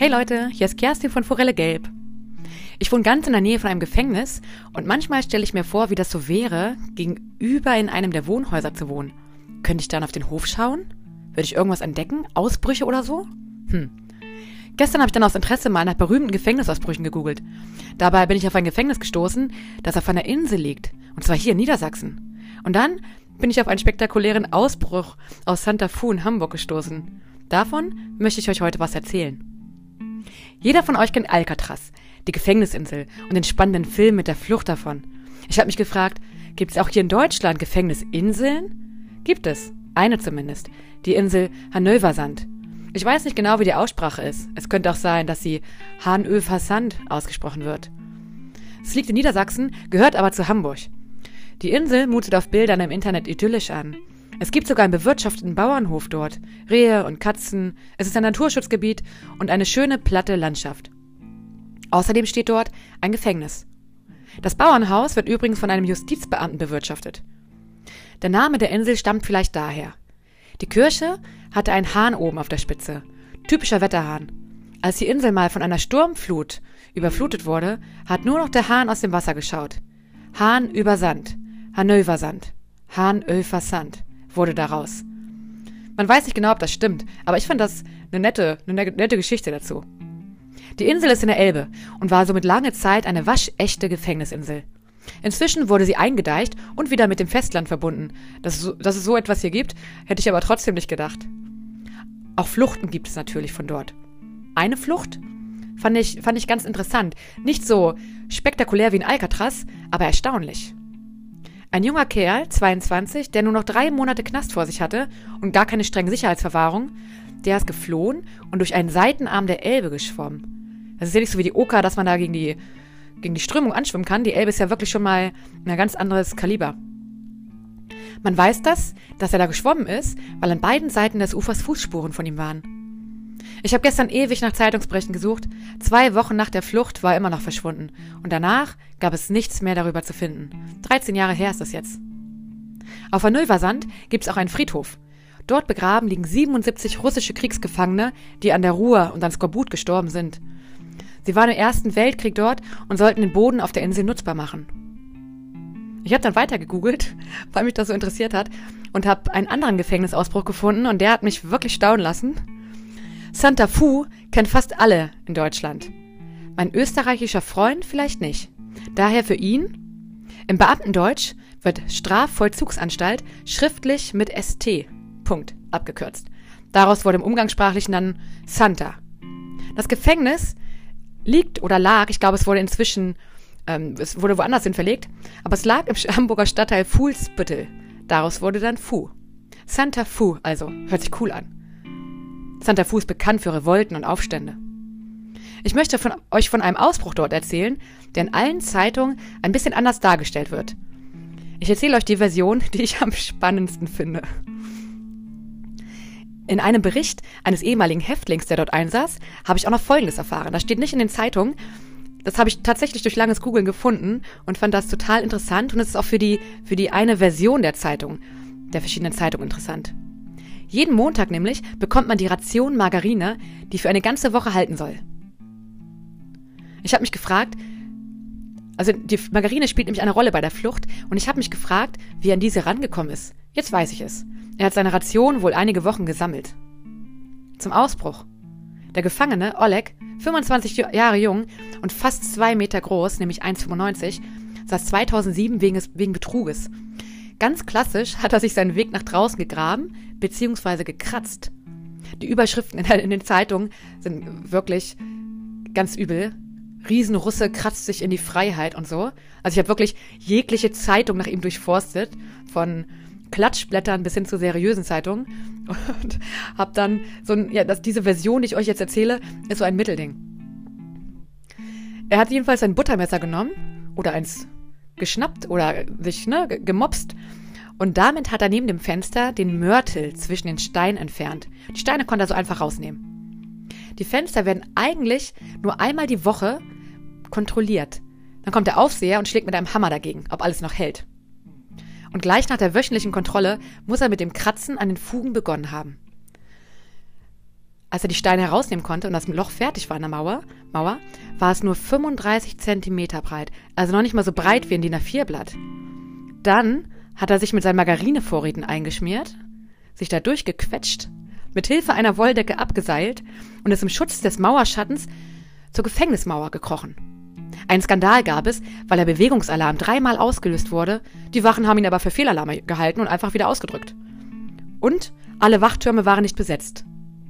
Hey Leute, hier ist Kerstin von Forelle Gelb. Ich wohne ganz in der Nähe von einem Gefängnis und manchmal stelle ich mir vor, wie das so wäre, gegenüber in einem der Wohnhäuser zu wohnen. Könnte ich dann auf den Hof schauen? Würde ich irgendwas entdecken? Ausbrüche oder so? Gestern habe ich dann aus Interesse mal nach berühmten Gefängnisausbrüchen gegoogelt. Dabei bin ich auf ein Gefängnis gestoßen, das auf einer Insel liegt. Und zwar hier in Niedersachsen. Und dann bin ich auf einen spektakulären Ausbruch aus Santa Fu in Hamburg gestoßen. Davon möchte ich euch heute was erzählen. Jeder von euch kennt Alcatraz, die Gefängnisinsel und den spannenden Film mit der Flucht davon. Ich habe mich gefragt, gibt es auch hier in Deutschland Gefängnisinseln? Gibt es, eine zumindest, die Insel Hanöversand. Ich weiß nicht genau, wie die Aussprache ist. Es könnte auch sein, dass sie Hanöversand ausgesprochen wird. Es liegt in Niedersachsen, gehört aber zu Hamburg. Die Insel mutet auf Bildern im Internet idyllisch an. Es gibt sogar einen bewirtschafteten Bauernhof dort, Rehe und Katzen, es ist ein Naturschutzgebiet und eine schöne, platte Landschaft. Außerdem steht dort ein Gefängnis. Das Bauernhaus wird übrigens von einem Justizbeamten bewirtschaftet. Der Name der Insel stammt vielleicht daher. Die Kirche hatte einen Hahn oben auf der Spitze, typischer Wetterhahn. Als die Insel mal von einer Sturmflut überflutet wurde, hat nur noch der Hahn aus dem Wasser geschaut. Hahn über Sand, Hanöversand, Hanöversand wurde daraus. Man weiß nicht genau, ob das stimmt, aber ich fand das eine nette Geschichte dazu. Die Insel ist in der Elbe und war somit lange Zeit eine waschechte Gefängnisinsel. Inzwischen wurde sie eingedeicht und wieder mit dem Festland verbunden. Dass es so etwas hier gibt, hätte ich aber trotzdem nicht gedacht. Auch Fluchten gibt es natürlich von dort. Eine Flucht fand ich ganz interessant. Nicht so spektakulär wie in Alcatraz, aber erstaunlich. Ein junger Kerl, 22, der nur noch 3 Monate Knast vor sich hatte und gar keine strenge Sicherheitsverwahrung, der ist geflohen und durch einen Seitenarm der Elbe geschwommen. Das ist ja nicht so wie die Oka, dass man da gegen die Strömung anschwimmen kann. Die Elbe ist ja wirklich schon mal ein ganz anderes Kaliber. Man weiß dass er da geschwommen ist, weil an beiden Seiten des Ufers Fußspuren von ihm waren. Ich habe gestern ewig nach Zeitungsberichten gesucht. 2 Wochen nach der Flucht war er immer noch verschwunden. Und danach gab es nichts mehr darüber zu finden. 13 Jahre her ist das jetzt. Auf Hanöversand gibt es auch einen Friedhof. Dort begraben liegen 77 russische Kriegsgefangene, die an der Ruhr und an Skorbut gestorben sind. Sie waren im Ersten Weltkrieg dort und sollten den Boden auf der Insel nutzbar machen. Ich habe dann weiter gegoogelt, weil mich das so interessiert hat, und habe einen anderen Gefängnisausbruch gefunden und der hat mich wirklich staunen lassen. Santa Fu kennt fast alle in Deutschland. Mein österreichischer Freund vielleicht nicht. Daher für ihn: Im Beamtendeutsch wird Strafvollzugsanstalt schriftlich mit ST. Punkt abgekürzt. Daraus wurde im Umgangssprachlichen dann Santa. Das Gefängnis liegt oder lag, ich glaube, es wurde inzwischen, es wurde woanders hin verlegt, aber es lag im Hamburger Stadtteil Fuhlsbüttel. Daraus wurde dann Fu. Santa Fu, also, hört sich cool an. Santa Fu ist bekannt für Revolten und Aufstände. Ich möchte euch von einem Ausbruch dort erzählen, der in allen Zeitungen ein bisschen anders dargestellt wird. Ich erzähle euch die Version, die ich am spannendsten finde. In einem Bericht eines ehemaligen Häftlings, der dort einsaß, habe ich auch noch Folgendes erfahren. Das steht nicht in den Zeitungen. Das habe ich tatsächlich durch langes Googlen gefunden und fand das total interessant. Und es ist auch für die eine Version der verschiedenen Zeitungen interessant. Jeden Montag nämlich bekommt man die Ration Margarine, die für eine ganze Woche halten soll. Ich habe mich gefragt, also die Margarine spielt nämlich eine Rolle bei der Flucht, und ich habe mich gefragt, wie er an diese rangekommen ist. Jetzt weiß ich es. Er hat seine Ration wohl einige Wochen gesammelt. Zum Ausbruch. Der Gefangene, Oleg, 25 Jahre jung und fast 2 Meter groß, nämlich 1,95, saß 2007 wegen Betruges. Ganz klassisch hat er sich seinen Weg nach draußen gegraben bzw. gekratzt. Die Überschriften in den Zeitungen sind wirklich ganz übel. Riesenrusse kratzt sich in die Freiheit und so. Also ich habe wirklich jegliche Zeitung nach ihm durchforstet, von Klatschblättern bis hin zu seriösen Zeitungen, und habe dann diese Version, die ich euch jetzt erzähle, ist so ein Mittelding. Er hat jedenfalls ein Buttermesser genommen oder eins geschnappt oder sich gemopst, und damit hat er neben dem Fenster den Mörtel zwischen den Steinen entfernt. Die Steine konnte er so einfach rausnehmen. Die Fenster werden eigentlich nur einmal die Woche kontrolliert. Dann kommt der Aufseher und schlägt mit einem Hammer dagegen, ob alles noch hält. Und gleich nach der wöchentlichen Kontrolle muss er mit dem Kratzen an den Fugen begonnen haben. Als er die Steine herausnehmen konnte und das Loch fertig war in der Mauer, war es nur 35 Zentimeter breit, also noch nicht mal so breit wie ein DIN A4-Blatt. Dann hat er sich mit seinen Margarinevorräten eingeschmiert, sich da durchgequetscht, mit Hilfe einer Wolldecke abgeseilt und ist im Schutz des Mauerschattens zur Gefängnismauer gekrochen. Einen Skandal gab es, weil der Bewegungsalarm 3-mal ausgelöst wurde, die Wachen haben ihn aber für Fehlalarm gehalten und einfach wieder ausgedrückt. Und alle Wachtürme waren nicht besetzt.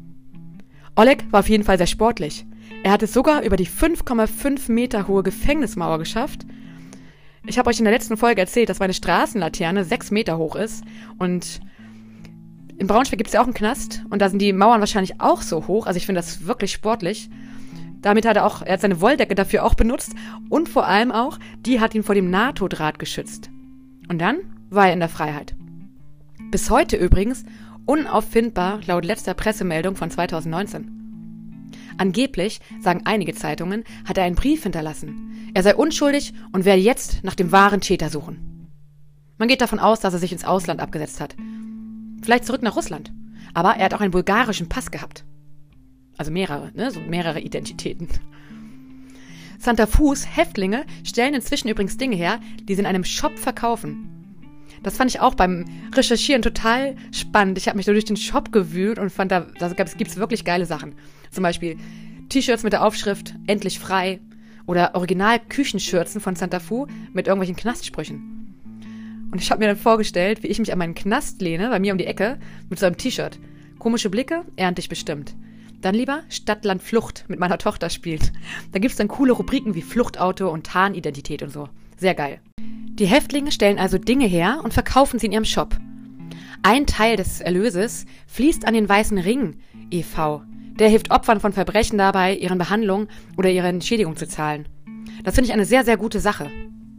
Oleg war auf jeden Fall sehr sportlich. Er hat es sogar über die 5,5 Meter hohe Gefängnismauer geschafft. Ich habe euch in der letzten Folge erzählt, dass meine Straßenlaterne 6 Meter hoch ist. Und in Braunschweig gibt es ja auch einen Knast. Und da sind die Mauern wahrscheinlich auch so hoch. Also ich finde das wirklich sportlich. Damit hat er hat seine Wolldecke dafür auch benutzt. Und vor allem auch, die hat ihn vor dem NATO-Draht geschützt. Und dann war er in der Freiheit. Bis heute übrigens unauffindbar laut letzter Pressemeldung von 2019. Angeblich, sagen einige Zeitungen, hat er einen Brief hinterlassen. Er sei unschuldig und werde jetzt nach dem wahren Täter suchen. Man geht davon aus, dass er sich ins Ausland abgesetzt hat. Vielleicht zurück nach Russland. Aber er hat auch einen bulgarischen Pass gehabt. Also mehrere, so mehrere Identitäten. Santa Fus Häftlinge stellen inzwischen übrigens Dinge her, die sie in einem Shop verkaufen. Das fand ich auch beim Recherchieren total spannend. Ich habe mich so durch den Shop gewühlt und fand, da gibt's wirklich geile Sachen. Zum Beispiel T-Shirts mit der Aufschrift "Endlich frei" oder Original-Küchenschürzen von Santa Fu mit irgendwelchen Knastsprüchen. Und ich habe mir dann vorgestellt, wie ich mich an meinen Knast lehne, bei mir um die Ecke, mit so einem T-Shirt. Komische Blicke, ernte ich bestimmt. Dann lieber Stadt, Land, Flucht mit meiner Tochter spielt. Da gibt's dann coole Rubriken wie Fluchtauto und Tarnidentität und so. Sehr geil. Die Häftlinge stellen also Dinge her und verkaufen sie in ihrem Shop. Ein Teil des Erlöses fließt an den Weißen Ring e.V. Der hilft Opfern von Verbrechen dabei, ihren Behandlung oder ihre Entschädigung zu zahlen. Das finde ich eine sehr, sehr gute Sache.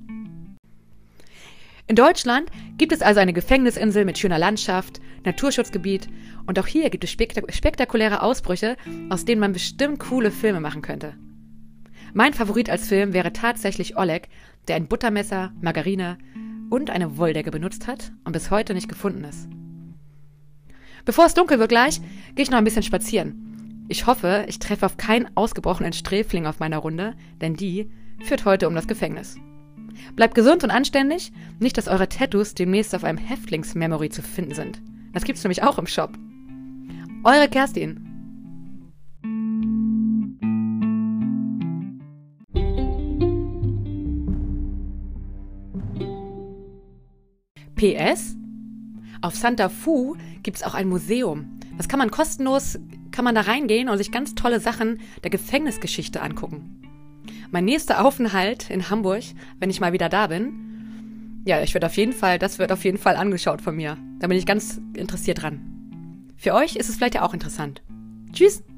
In Deutschland gibt es also eine Gefängnisinsel mit schöner Landschaft, Naturschutzgebiet und auch hier gibt es spektakuläre Ausbrüche, aus denen man bestimmt coole Filme machen könnte. Mein Favorit als Film wäre tatsächlich Oleg, der ein Buttermesser, Margarine und eine Wolldecke benutzt hat und bis heute nicht gefunden ist. Bevor es dunkel wird gleich, gehe ich noch ein bisschen spazieren. Ich hoffe, ich treffe auf keinen ausgebrochenen Sträfling auf meiner Runde, denn die führt heute um das Gefängnis. Bleibt gesund und anständig, nicht, dass eure Tattoos demnächst auf einem Häftlingsmemory zu finden sind. Das gibt's nämlich auch im Shop. Eure Kerstin. PS: Auf Santa Fu gibt's auch ein Museum. Das kann man kostenlos, da reingehen und sich ganz tolle Sachen der Gefängnisgeschichte angucken. Mein nächster Aufenthalt in Hamburg, wenn ich mal wieder da bin, das wird auf jeden Fall angeschaut von mir. Da bin ich ganz interessiert dran. Für euch ist es vielleicht ja auch interessant. Tschüss!